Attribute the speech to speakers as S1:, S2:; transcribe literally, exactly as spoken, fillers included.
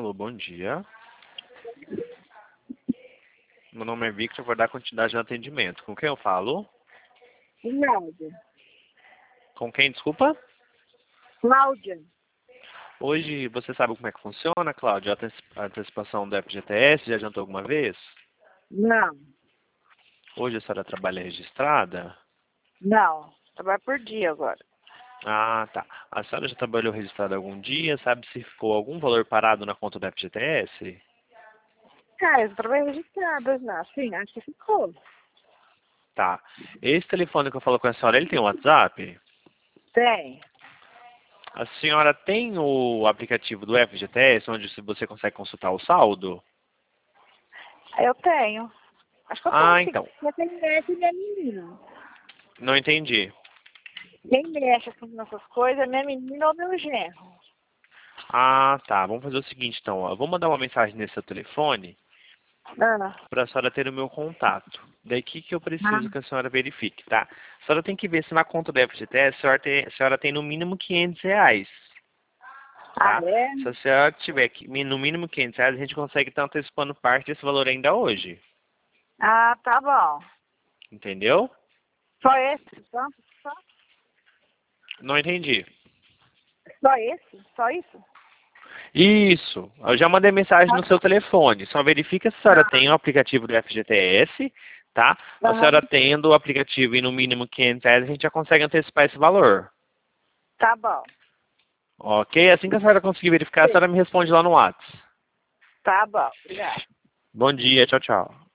S1: Alô, bom dia. Meu nome é Victor, vou dar continuidade no atendimento. Com quem eu falo?
S2: Cláudia.
S1: Com quem, desculpa?
S2: Cláudia.
S1: Hoje, você sabe como é que funciona, Cláudia? A anteci- a antecipação do F G T S, já adiantou alguma vez?
S2: Não,
S1: Hoje a senhora trabalha registrada?
S2: não. Trabalho por dia agora.
S1: Ah, tá. A senhora já trabalhou registrada algum dia? Sabe se ficou algum valor parado na conta do F G T S?
S2: Cara, eu trabalho registrada já. Sim, acho que ficou.
S1: Tá. Esse telefone que eu falo com a senhora, ele tem WhatsApp?
S2: Tem.
S1: A senhora tem o aplicativo do F G T S, onde você consegue consultar o saldo?
S2: Eu tenho. Acho que eu tenho
S1: Ah,
S2: sim.
S1: então.
S2: Mas quem mexe é minha menina.
S1: Não entendi.
S2: Quem mexe assim, nessas coisas é minha menina ou meu genro.
S1: Ah, tá. Vamos fazer o seguinte, então. Ó. Eu vou mandar uma mensagem nesse seu telefone
S2: Ah,
S1: para a senhora ter o meu contato. Daí, o que, que eu
S2: ah,
S1: preciso que a senhora verifique, tá? A senhora tem que ver se na conta do F G T S a senhora tem, a senhora tem no mínimo quinhentos reais,
S2: ah,
S1: tá?
S2: é?
S1: Se a senhora tiver que- no mínimo quinhentos reais, a gente consegue estar antecipando parte desse valor ainda hoje.
S2: Ah, tá bom.
S1: Entendeu?
S2: Só esse? Só, só,
S1: Não entendi.
S2: só esse? Só isso?
S1: Isso. Eu já mandei mensagem no
S2: Ah,
S1: seu telefone. Só verifica se a senhora tem o aplicativo do F G T S, tá? A
S2: ah,
S1: senhora tendo o aplicativo e no mínimo quinhentos reais, a gente já consegue antecipar esse valor.
S2: tá bom.
S1: Ok? Assim que a senhora conseguir verificar, a senhora me responde lá no WhatsApp.
S2: Tá bom. Obrigada.
S1: Bom dia, tchau, tchau.